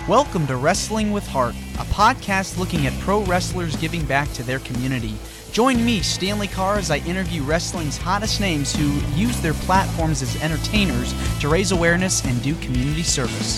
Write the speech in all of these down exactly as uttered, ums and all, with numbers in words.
Welcome to Wrestling with Heart, a podcast looking at pro wrestlers giving back to their community. Join me, Stanley Carr, as I interview wrestling's hottest names who use their platforms as entertainers to raise awareness and do community service.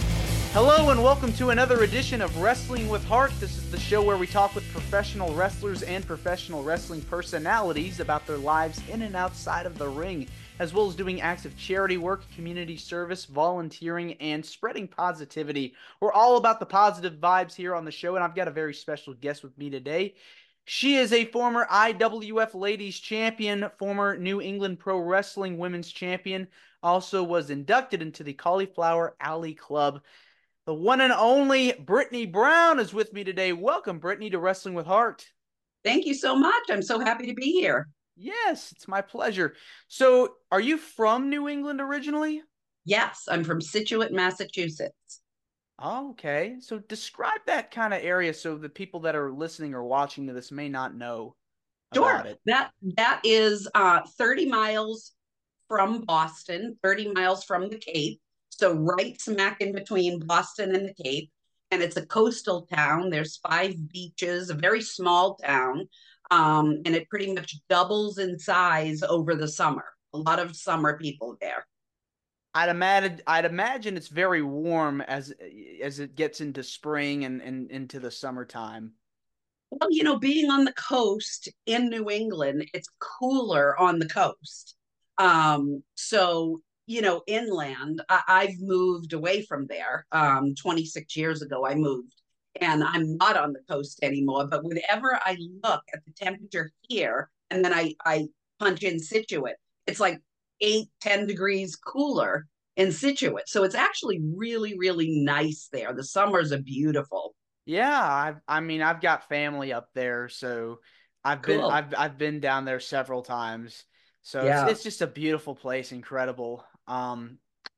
Hello and welcome to another edition of Wrestling with Heart. This is the show where we talk with professional wrestlers and professional wrestling personalities about their lives in and outside of the ring, as well as doing acts of charity work, community service, volunteering, and spreading positivity. We're all about the positive vibes here on the show, and I've got a very special guest with me today. She is a former I W F Ladies Champion, former New England Pro Wrestling Women's Champion, also was inducted into the Cauliflower Alley Club. The one and only Brittany Brown is with me today. Welcome, Brittany, to Wrestling with Heart. Thank you so much. I'm so happy to be here. Yes, it's my pleasure. So, are you from New England originally? Yes, I'm from Scituate, Massachusetts. Oh, okay. So, describe that kind of area so the people that are listening or watching to this may not know Sure. about it. That that is uh, thirty miles from Boston, thirty miles from the Cape. So right smack in between Boston and the Cape. And it's a coastal town. There's five beaches, a very small town. Um, and it pretty much doubles in size over the summer. A lot of summer people there. I'd imagine I'd imagine it's very warm as as it gets into spring and, and into the summertime. Well, you know, being on the coast in New England, it's cooler on the coast. Um, so, you know, inland, I- I've moved away from there. Um, twenty-six years ago, I moved, and I'm not on the coast anymore. But whenever I look at the temperature here, and then I, I punch in Scituate, it's like eight, ten degrees cooler in Scituate. So it's actually really, really nice there. The summers are beautiful. Yeah, I I mean I've got family up there, so I've been Cool. I've I've been down there several times. So it's Yeah. it's just a beautiful place, incredible. Um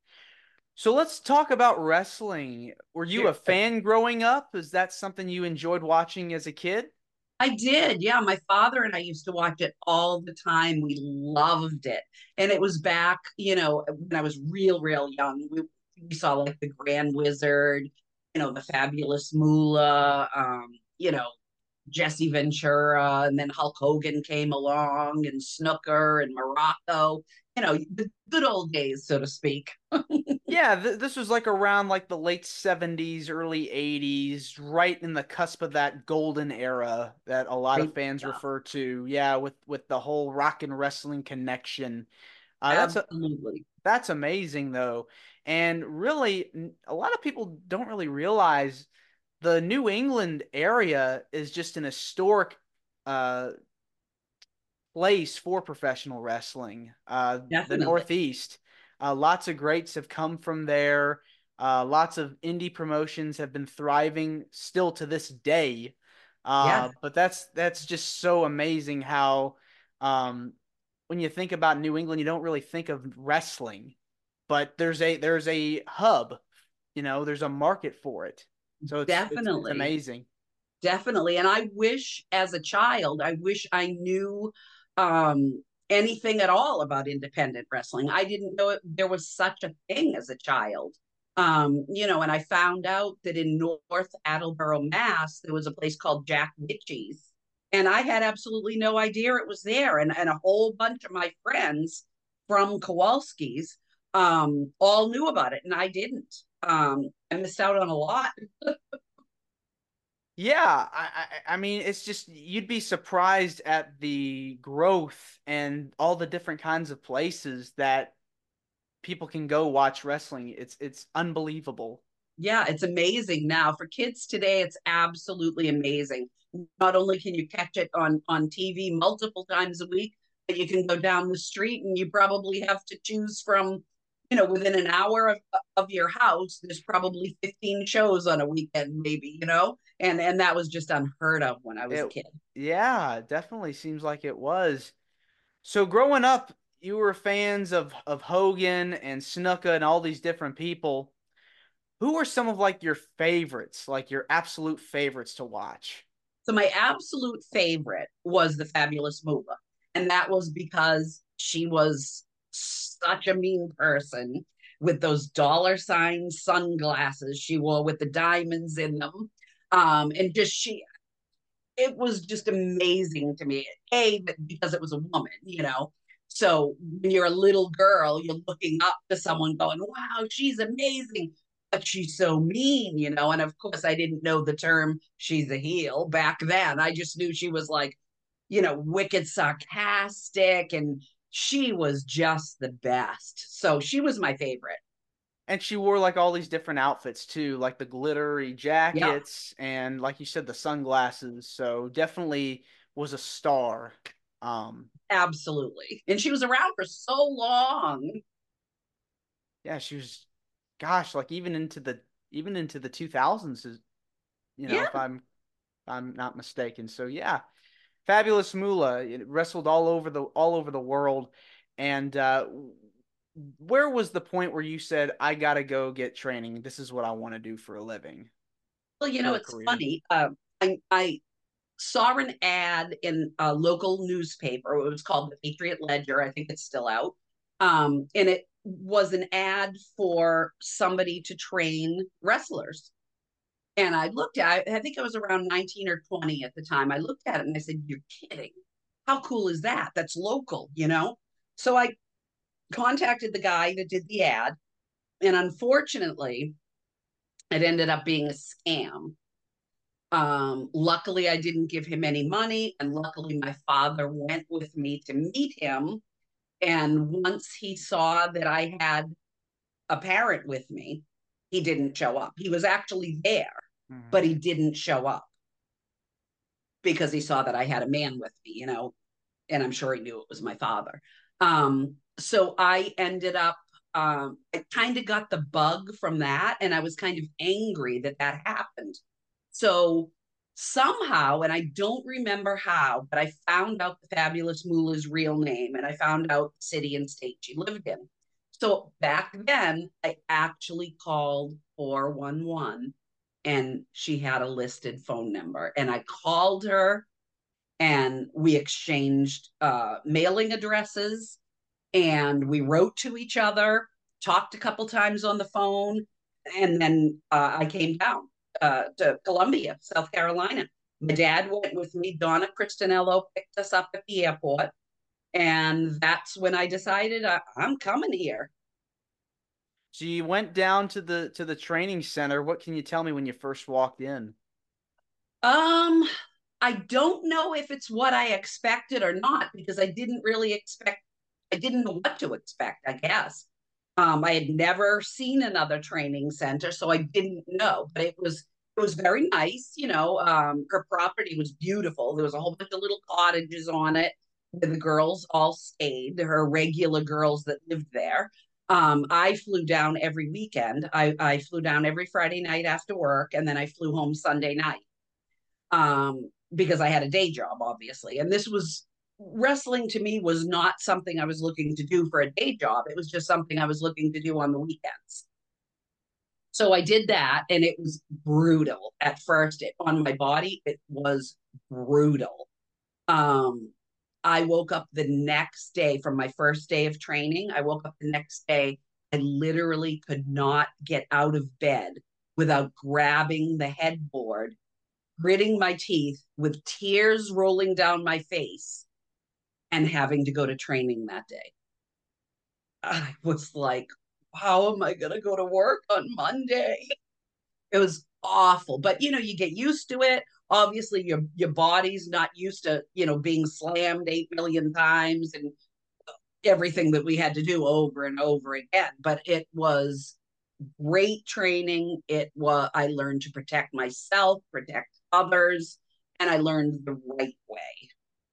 so let's talk about wrestling. Were you a Sure. fan growing up? Is that something you enjoyed watching as a kid? I did. Yeah. My father and I used to watch it all the time. We loved it. And it was back, you know, when I was real, real young. We, we saw like the Grand Wizard, you know, the Fabulous Moolah, um, you know, Jesse Ventura, and then Hulk Hogan came along, and Snooker and Morocco, you know, the good old days, so to speak. Yeah, th this was like around like the late seventies, early eighties, right in the cusp of that golden era that a lot of Right. fans Yeah, refer to. Yeah, with with the whole rock and wrestling connection. Uh, that's a absolutely. That's amazing, though. And really, n- a lot of people don't really realize the New England area is just an historic uh, place for professional wrestling. Uh, the Definitely. Northeast, uh, lots of greats have come from there. Uh, lots of indie promotions have been thriving still to this day. Yes. Uh, but that's that's just so amazing how um, when you think about New England, you don't really think of wrestling, but there's a there's a hub, you know, there's a market for it. So it's it's it's Definitely. amazing. Definitely. And I wish as a child, I wish I knew um, anything at all about independent wrestling. I didn't know it, there was such a thing as a child. Um, you know, and I found out that in North Attleboro, Mass, there was a place called Jack Ritchie's. And I had absolutely no idea it was there. And, and a whole bunch of my friends from Kowalski's um, all knew about it, and I didn't. Um, I missed out on a lot. Yeah, I, I I mean it's just you'd be surprised at the growth and all the different kinds of places that people can go watch wrestling. It's it's unbelievable. Yeah, it's amazing now. For kids today, it's absolutely amazing. Not only can you catch it on on T V multiple times a week, but you can go down the street and you probably have to choose from, you know, within an hour of, of your house, there's probably fifteen shows on a weekend, maybe, you know? And and that was just unheard of when I was a It kid. yeah, definitely seems like it was. So growing up, you were fans of of Hogan and Snuka and all these different people. Who were some of like your favorites, like your absolute favorites to watch? So my absolute favorite was the Fabulous Moolah. And that was because she was such a mean person. with those dollar sign sunglasses she wore with the diamonds in them. Um, and just she, it was just amazing to me. A, because it was a woman, you know. So when you're a little girl, you're looking up to someone going, wow, she's amazing. But she's so mean, you know. And of course, I didn't know the term she's a heel back then. I just knew she was like, you know, wicked sarcastic, and she was just the best. So she was my favorite. And she wore like all these different outfits too, like the glittery Yeah, jackets and like you said, the sunglasses. So definitely was a star. Um, absolutely. And she was around for so long. yeah, she was, gosh, like even into the even into the two thousands, is you know, Yeah. if I'm if I'm not mistaken. So yeah, Fabulous Moolah it wrestled all over the all over the world. And uh, where was the point where you said, I gotta go get training? This is what I want to do for a living, Well, you know, for a it's career. funny. Um, I, I saw an ad in a local newspaper. It was called the Patriot Ledger. I think it's still out. Um, and it was an ad for somebody to train wrestlers. And I looked at it, I think I was around nineteen or twenty at the time. I looked at it and I said, you're kidding. How cool is that? That's local, you know? So I contacted the guy that did the ad. And unfortunately, it ended up being a scam. Um, luckily, I didn't give him any money. And luckily, my father went with me to meet him. And once he saw that I had a parent with me, he didn't show up. He was actually there, but Mhm. he didn't show up because he saw that I had a man with me, you know, and I'm sure he knew it was my father. Um, so I ended up, um, I kind of got the bug from that, and I was kind of angry that that happened. So somehow, and I don't remember how, but I found out the Fabulous Moolah's real name, and I found out the city and state she lived in. So back then, I actually called four one one, and she had a listed phone number. And I called her, and we exchanged uh, mailing addresses, and we wrote to each other, talked a couple times on the phone, and then uh, I came down uh, to Columbia, South Carolina. My dad went with me. Donna Christinello picked us up at the airport, and that's when I decided I, I'm coming here. So you went down to the to the training center. What can you tell me when you first walked in? Um, I don't know if it's what I expected or not because I didn't really expect, I didn't know what to expect, I guess. Um, I had never seen another training center, so I didn't know, but it was it was very nice. You know, um, her property was beautiful. There was a whole bunch of little cottages on it where the girls all stayed, her regular girls that lived there. Um, I flew down every weekend. I, I flew down every Friday night after work, and then I flew home Sunday night um, because I had a day job, obviously. And this was wrestling to me was not something I was looking to do for a day job. It was just something I was looking to do on the weekends. So I did that, and it was brutal at first. It, on my body, it was brutal. Um, I woke up the next day from my first day of training. I woke up the next day. I literally could not get out of bed without grabbing the headboard, gritting my teeth with tears rolling down my face, and having to go to training that day. I was like, how am I going to go to work on Monday? It was awful, but you know, you get used to it. Obviously, your your body's not used to, you know, being slammed eight million times and everything that we had to do over and over again. But it was great training. It was I learned to protect myself, protect others, and I learned the right way.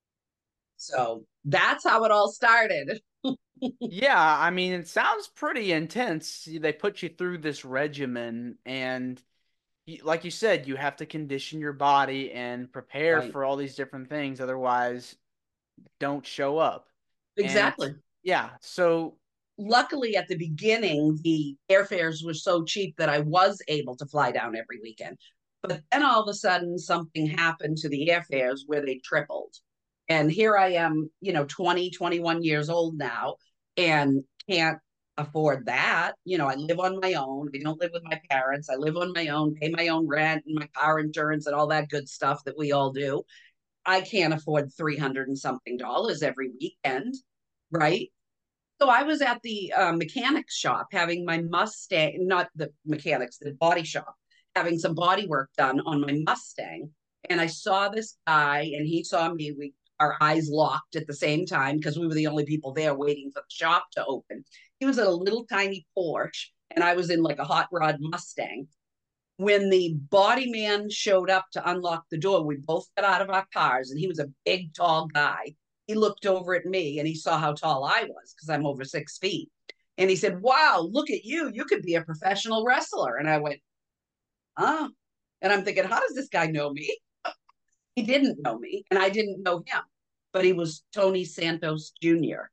So that's how it all started. Yeah, I mean, it sounds pretty intense. They put you through this regimen, and you, like you said, you have to condition your body and prepare Right. for all these different things. Otherwise, don't show up. And Exactly. yeah, so Luckily, at the beginning, the airfares were so cheap that I was able to fly down every weekend. But then all of a sudden, something happened to the airfares where they tripled. And here I am, you know, twenty, twenty-one years old now, and can't afford that. You know, I live on my own. I don't live with my parents. I live on my own, pay my own rent and my car insurance and all that good stuff that we all do. I can't afford three hundred and something dollars every weekend, right? So I was at the uh, mechanics shop having my Mustang, not the mechanics, the body shop, having some body work done on my Mustang. And I saw this guy and he saw me. We our eyes locked at the same time because we were the only people there waiting for the shop to open. He was in a little tiny Porsche and I was in like a hot rod Mustang. When the body man showed up to unlock the door, we both got out of our cars and he was a big, tall guy. He looked over at me and he saw how tall I was because I'm over six feet. And he said, wow, look at you. You could be a professional wrestler. And I went, huh? And I'm thinking, how does this guy know me? He didn't know me and I didn't know him, but he was Tony Santos Junior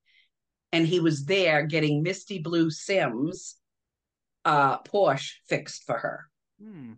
And he was there getting Misty Blue Sims uh, Porsche fixed for her. Hmm.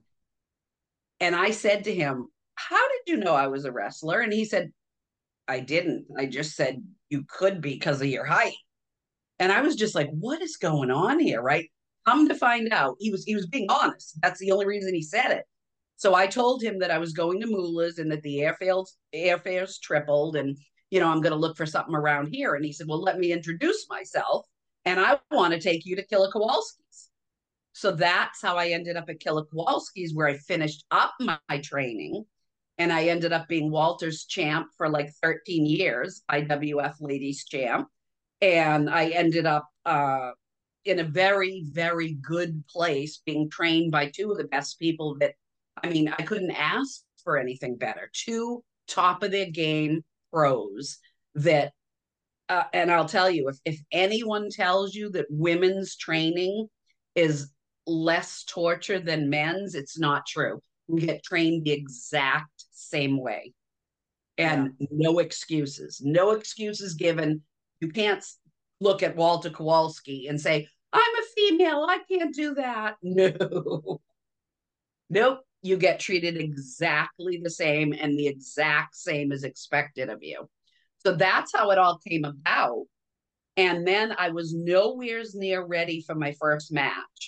And I said to him, how did you know I was a wrestler? And he said, I didn't. I just said you could be because of your height. And I was just like, what is going on here? Right. Come to find out, he was he was being honest. That's the only reason he said it. So I told him that I was going to Moolah's and that the airfares airfares tripled and you know, I'm going to look for something around here. And he said, well, let me introduce myself. And I want to take you to Killer Kowalski's. So that's how I ended up at Killer Kowalski's, where I finished up my, my training. And I ended up being Walter's champ for like thirteen years, I W F ladies champ. And I ended up uh, in a very, very good place being trained by two of the best people that, I mean, I couldn't ask for anything better. Two top of their game pros that, uh, and I'll tell you, if, if anyone tells you that women's training is less torture than men's, it's not true. We get trained the exact same way. And yeah. no excuses, no excuses given. You can't look at Walter Kowalski and say, I'm a female, I can't do that. No. Nope. You get treated exactly the same and the exact same is expected of you. So that's how it all came about. And then I was nowhere near ready for my first match.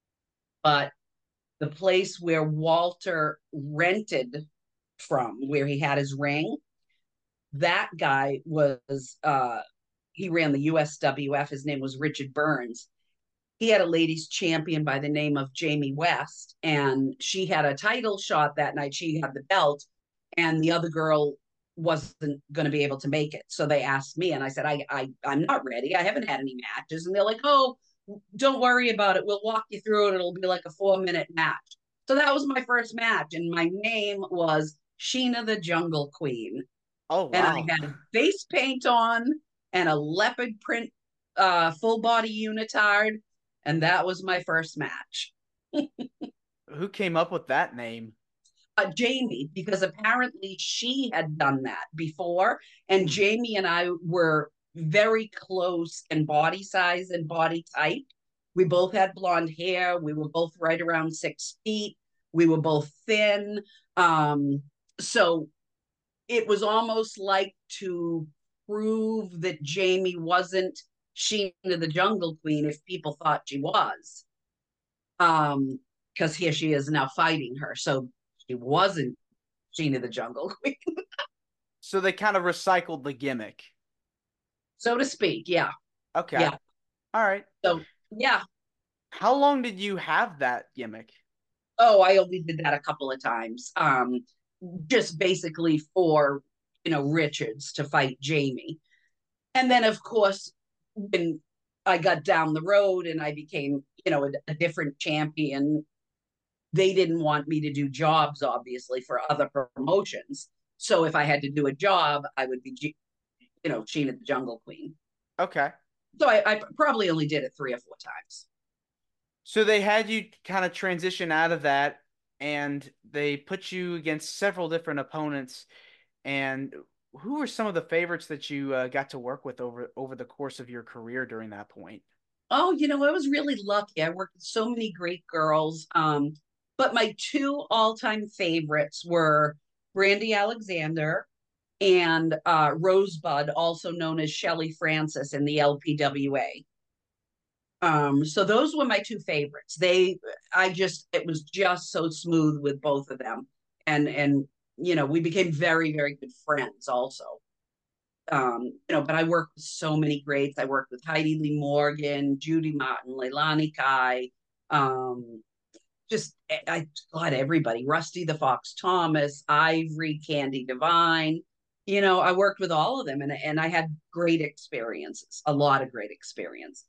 But the place where Walter rented from, where he had his ring, that guy was, uh, he ran the U S W F. His name was Richard Burns. He had a ladies champion by the name of Jamie West, and she had a title shot that night. She had the belt, and the other girl wasn't going to be able to make it. So they asked me, and I said, I, I, I'm not ready. I haven't had any matches. And they're like, oh, don't worry about it. We'll walk you through it. It'll be like a four minute match. So that was my first match. And my name was Sheena the Jungle Queen. Oh, wow. And I had face paint on and a leopard print uh, full body unitard. And that was my first match. Who came up with that name? Uh, Jamie, because apparently she had done that before. And Jamie and I were very close in body size and body type. We both had blonde hair. We were both right around six feet. We were both thin. Um, so it was almost like to prove that Jamie wasn't Sheena the Jungle Queen if people thought she was. Um, because here she is now fighting her. So she wasn't Sheena the Jungle Queen. So they kind of recycled the gimmick, so to speak. Yeah. Okay. Yeah. All right. So, yeah. How long did you have that gimmick? Oh, I only did that a couple of times. Um, just basically for, you know, Richards to fight Jamie. And then, of course, when I got down the road and I became, you know, a, a different champion, they didn't want me to do jobs, obviously, for other promotions. So if I had to do a job, I would be, you know, Sheena the Jungle Queen. Okay. So I, I probably only did it three or four times. So they had you kind of transition out of that, and they put you against several different opponents. And who were some of the favorites that you uh, got to work with over over the course of your career during that point? Oh, you know, I was really lucky. I worked with so many great girls. Um, but my two all-time favorites were Brandy Alexander and uh, Rosebud, also known as Shelly Francis in the L P W A. Um, so those were my two favorites. They, I just, it was just so smooth with both of them. And, and, you know, we became very, very good friends also. Um, you know, but I worked with so many greats. I worked with Heidi Lee Morgan, Judy Martin, Leilani Kai, um, just I God, everybody, Rusty the Fox Thomas, Ivory, Candy Divine. You know, I worked with all of them, and and I had great experiences, a lot of great experience.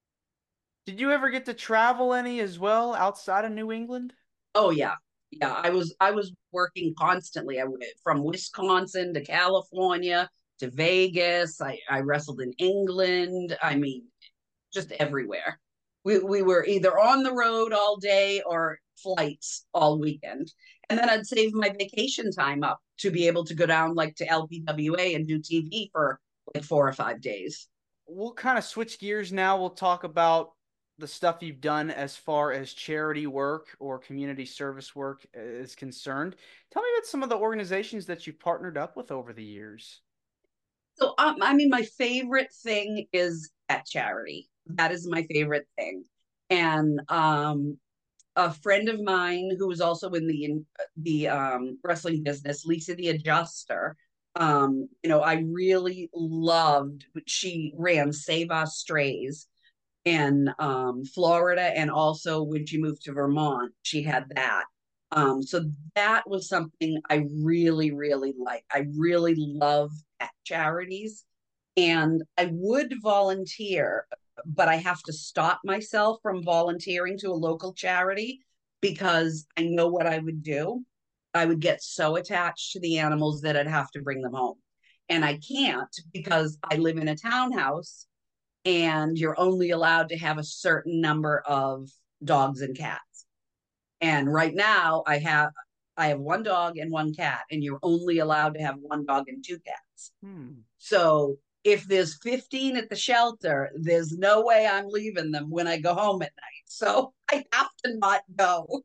Did you ever get to travel any as well outside of New England? Oh yeah, yeah. I was I was working constantly. I went from Wisconsin to California to Vegas. I I wrestled in England. I mean, just everywhere. We we were either on the road all day or flights all weekend. And then I'd save my vacation time up to be able to go down like to L P W A and do T V for like four or five days. We'll kind of switch gears now. We'll talk about the stuff you've done as far as charity work or community service work is concerned. Tell me about some of the organizations that you've partnered up with over the years. So um, I mean, my favorite thing is at charity. That is my favorite thing. And um, a friend of mine who was also in the in the um, wrestling business, Lisa the Adjuster. Um, you know, I really loved. She ran Save Our Strays in um, Florida, and also when she moved to Vermont, she had that. Um, so that was something I really, really like. I really love at charities, and I would volunteer, but I have to stop myself from volunteering to a local charity because I know what I would do. I would get so attached to the animals that I'd have to bring them home. And I can't because I live in a townhouse and you're only allowed to have a certain number of dogs and cats. And right now I have I have one dog and one cat, and you're only allowed to have one dog and two cats. Hmm. So if there's fifteen at the shelter, there's no way I'm leaving them when I go home at night. So I have to not go.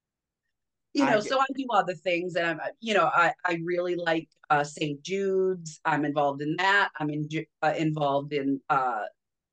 You I know, get, so I do other things, and I'm, you know, I I really like uh, Saint Jude's. I'm involved in that. I'm in, uh, involved in uh,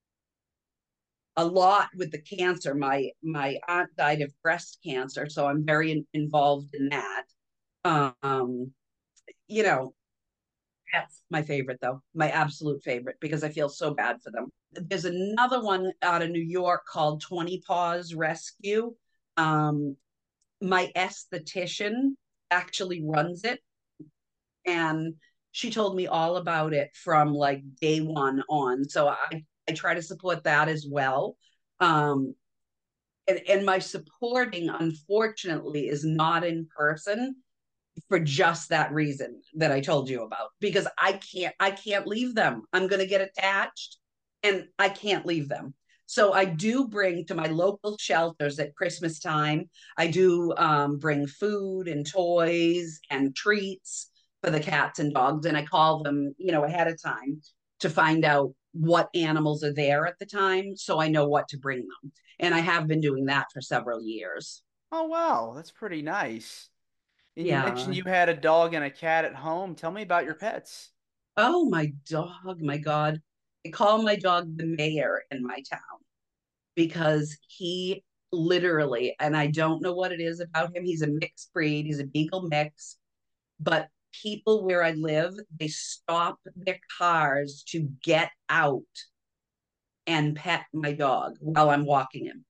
a lot with the cancer. My my aunt died of breast cancer, so I'm very in, involved in that. Um, you know, that's my favorite though, my absolute favorite because I feel so bad for them. There's another one out of New York called twenty Paws Rescue. Um, my esthetician actually runs it, and she told me all about it from like day one on. So I I try to support that as well. Um, and, and my supporting, unfortunately, is not in person for just that reason that I told you about. Because I can't, I can't leave them. I'm going to get attached, and I can't leave them. So I do bring to my local shelters at Christmas time. I do um, bring food and toys and treats for the cats and dogs, and I call them, you know, ahead of time to find out what animals are there at the time, so I know what to bring them. And I have been doing that for several years. oh wow, that's pretty nice. And you mentioned Yeah. you had a dog and a cat at home. Tell me about your pets. Oh, my dog, my God. I call my dog the mayor in my town because he literally, and I don't know what it is about him. He's a mixed breed, he's a beagle mix, but people where I live, they stop their cars to get out and pet my dog while I'm walking him.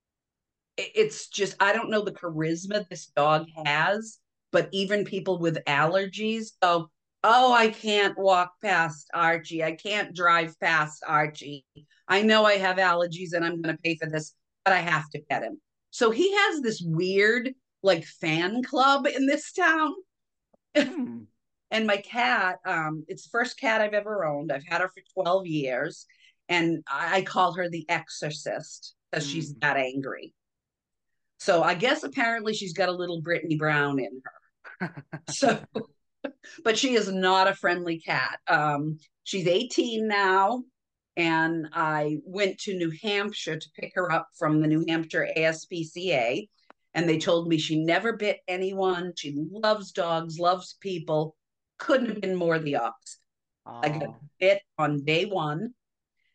It's just, I don't know the charisma this dog has, but even people with allergies go, oh, I can't walk past Archie. I can't drive past Archie. I know I have allergies and I'm going to pay for this, but I have to pet him. So he has this weird, like, fan club in this town. Hmm. And my cat, um, it's the first cat I've ever owned. I've had her for twelve years. And I call her the exorcist because she's Hmm. that angry. So I guess apparently she's got a little Brittany Brown in her. So, but she is not a friendly cat. Um, she's eighteen now, and I went to New Hampshire to pick her up from the New Hampshire A S P C A, and they told me she never bit anyone. She loves dogs, loves people. Couldn't have been more the opposite. I got Oh. bit on day one,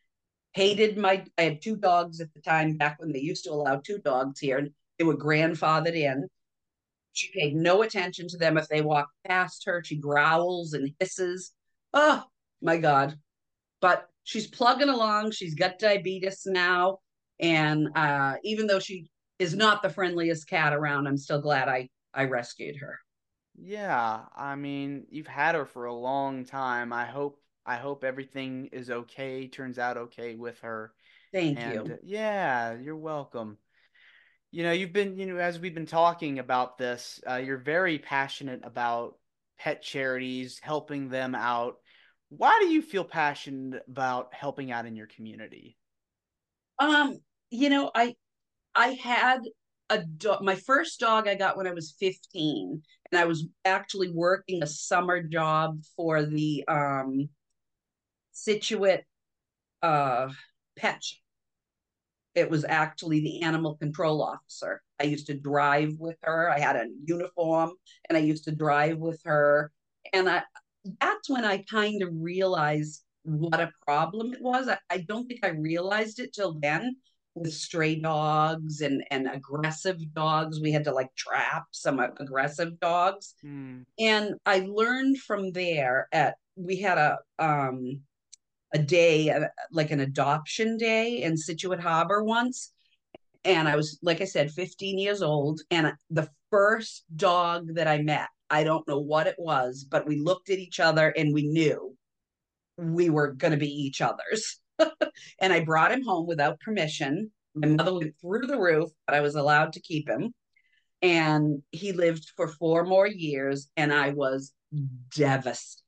Hated my, I had two dogs at the time back when they used to allow two dogs here. And they were grandfathered in. She paid no attention to them if they walked past her. She growls and hisses. Oh my God. But she's plugging along. She's got diabetes now. And uh, even though she is not the friendliest cat around, I'm still glad I, I rescued her. Yeah, I mean, you've had her for a long time. I hope I hope everything is okay, turns out okay with her. Thank And you. uh, yeah, you're welcome. You know, you've been, you know, as we've been talking about this, uh, you're very passionate about pet charities, helping them out. Why do you feel passionate about helping out in your community? Um, you know, I I had a dog. My first dog I got when I was fifteen, and I was actually working a summer job for the um Situate uh pet. It was actually the animal control officer. I used to drive with her. I had a uniform and I used to drive with her. And I, that's when I kind of realized what a problem it was. I, I don't think I realized it till then with stray dogs and, and aggressive dogs. We had to like trap some aggressive dogs. Hmm. And I learned from there at, we had a, um, a day, uh, like an adoption day in Situate Harbor once. And I was, like I said, fifteen years old. And the first dog that I met, I don't know what it was, but we looked at each other and we knew we were going to be each other's. And I brought him home without permission. My mother went through the roof, but I was allowed to keep him. And he lived for four more years. And I was devastated,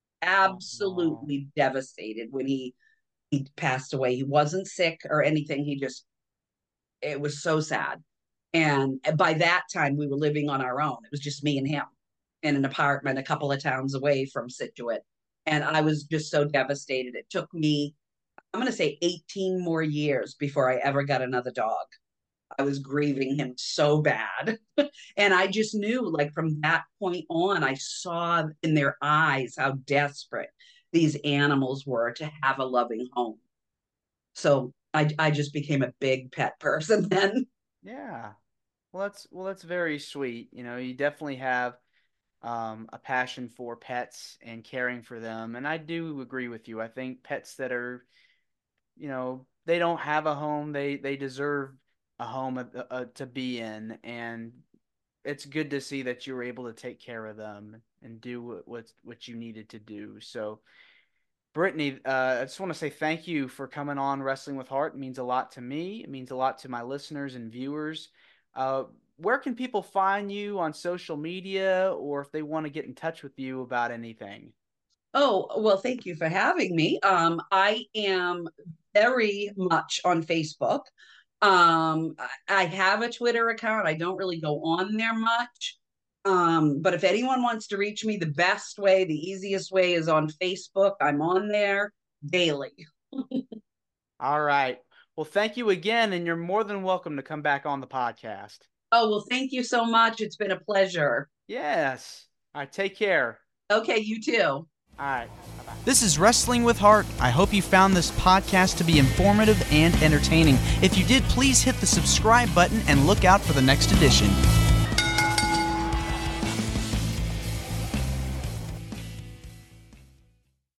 Oh, absolutely devastated when he he passed away. He wasn't sick or anything. He just, it was so sad. And by that time, we were living on our own. It was just me and him in an apartment a couple of towns away from Situate. And I was just so devastated. It took me, I'm going to say eighteen more years before I ever got another dog. I was grieving him so bad. And I just knew, like, from that point on, I saw in their eyes how desperate these animals were to have a loving home. So I, I just became a big pet person then. yeah. Well, that's well, that's very sweet. You know, you definitely have um, a passion for pets and caring for them, and I do agree with you. I think pets that are, you know, they don't have a home, they they deserve a home uh, uh, to be in, and it's good to see that you were able to take care of them and do what what, what you needed to do. So, Brittany, uh, I just want to say thank you for coming on Wrestling with Heart. It means a lot to me. It means a lot to my listeners and viewers. Uh, where can people find you on social media, or if they want to get in touch with you about anything? Oh, well, thank you for having me. Um, I am very much on Facebook. Um, I I have a Twitter account. I don't really go on there much. Um, but if anyone wants to reach me, the best way, the easiest way is on Facebook. I'm on there daily. All right. Well, thank you again, and you're more than welcome to come back on the podcast. Oh, well, thank you so much. It's been a pleasure. Yes. All right. Take care. Okay, you too. All right. Bye-bye. This is Wrestling with Heart. I hope you found this podcast to be informative and entertaining. If you did, please hit the subscribe button and look out for the next edition.